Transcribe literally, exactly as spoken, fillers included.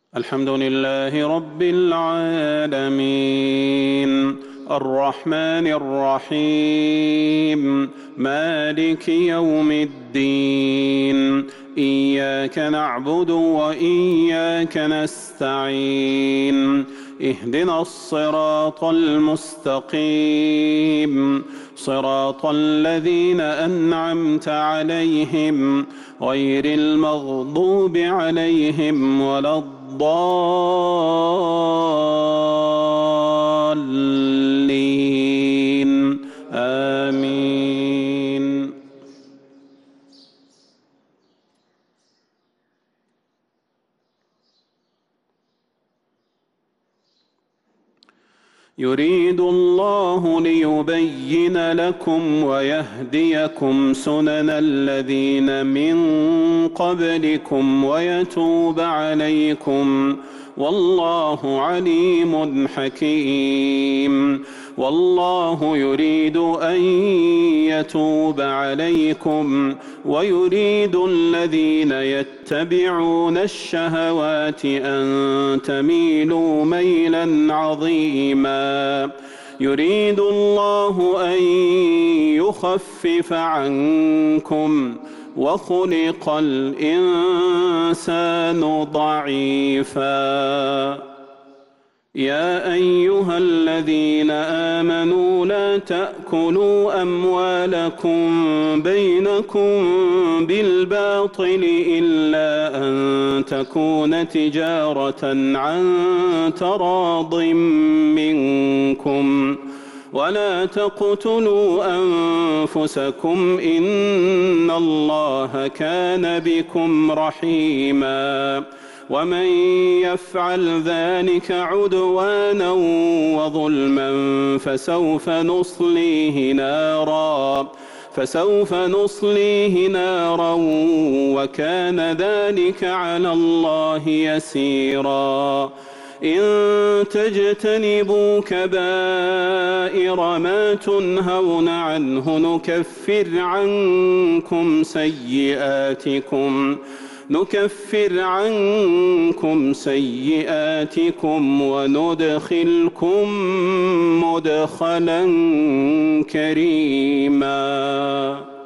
الحمد لله رب العالمين الرحمن الرحيم مالك يوم الدين إياك نعبد وإياك نستعين اهدنا الصراط المستقيم صراط الذين أنعمت عليهم غير المغضوب عليهم ولا الضالين آمين. يريد الله ليبين لكم ويهديكم سنن الذين من قبلكم ويتوب عليكم والله عليم حكيم. والله يريد أن يتوب عليكم ويريد الذين يتبعون الشهوات أن تميلوا ميلا عظيما. يريد الله أن يخفف عنكم وخلق الإنسان ضعيفا. يا أيها الذين آمنوا لا تأكلوا أموالكم بينكم بالباطل إلا أن تكون تجارة عن تراض منكم ولا تقتلوا أنفسكم إن الله كان بكم رحيما. ومن يفعل ذلك عدوانا وظلما فسوف نصليه نارا فسوف نصليه نارا وكان ذلك على الله يسيرا. إن تجتنبوا كبائر ما تنهون عنه نكفر عنكم سيئاتكم نكفر عنكم سيئاتكم وندخلكم مدخلا كريما.